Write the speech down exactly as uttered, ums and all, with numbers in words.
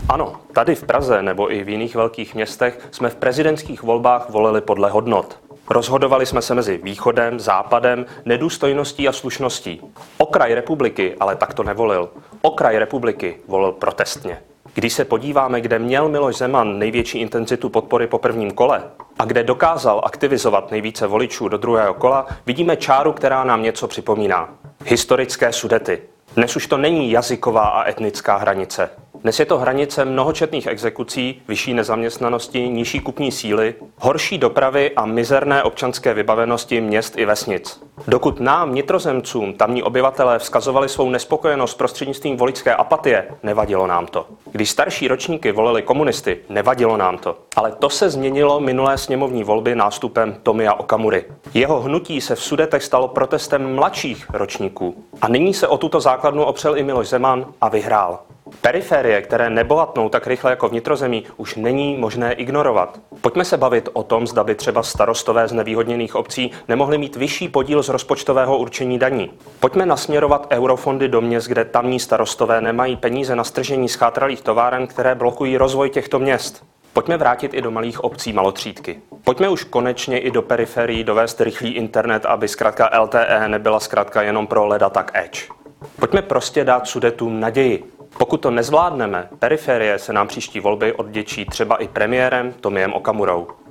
Ano, tady v Praze nebo i v jiných velkých městech jsme v prezidentských volbách volili podle hodnot. Rozhodovali jsme se mezi východem, západem, nedůstojností a slušností. Okraj republiky ale takto nevolil. Okraj republiky volil protestně. Když se podíváme, kde měl Miloš Zeman největší intenzitu podpory po prvním kole a kde dokázal aktivizovat nejvíce voličů do druhého kola, vidíme čáru, která nám něco připomíná. Historické Sudety. Dnes už to není jazyková a etnická hranice. Dnes je to hranice mnohočetných exekucí, vyšší nezaměstnanosti, nižší kupní síly, horší dopravy a mizerné občanské vybavenosti měst i vesnic. Dokud nám, nitrozemcům, tamní obyvatelé vzkazovali svou nespokojenost prostřednictvím voličské apatie, nevadilo nám to. Když starší ročníky volili komunisty, nevadilo nám to. Ale to se změnilo minulé sněmovní volby nástupem Tomia Okamury. Jeho hnutí se v Sudetech stalo protestem mladších ročníků. A nyní se o tuto základnu opřel i Miloš Zeman a vyhrál. Periferie, které nebohatnou tak rychle jako vnitrozemí, už není možné ignorovat. Pojďme se bavit o tom, zda by třeba starostové z nevýhodněných obcí nemohli mít vyšší podíl z rozpočtového určení daní. Pojďme nasměrovat eurofondy do měst, kde tamní starostové nemají peníze na stržení schátralých továren, které blokují rozvoj těchto měst. Pojďme vrátit i do malých obcí malotřídky. Pojďme už konečně i do periferií dovést rychlý internet, aby zkrátka L T E nebyla zkrátka jenom pro leda tak Edge. Pojďme prostě dát Sudetům naději. Pokud to nezvládneme, periferie se nám příští volby odděčí třeba i premiérem Tomiem Okamurou.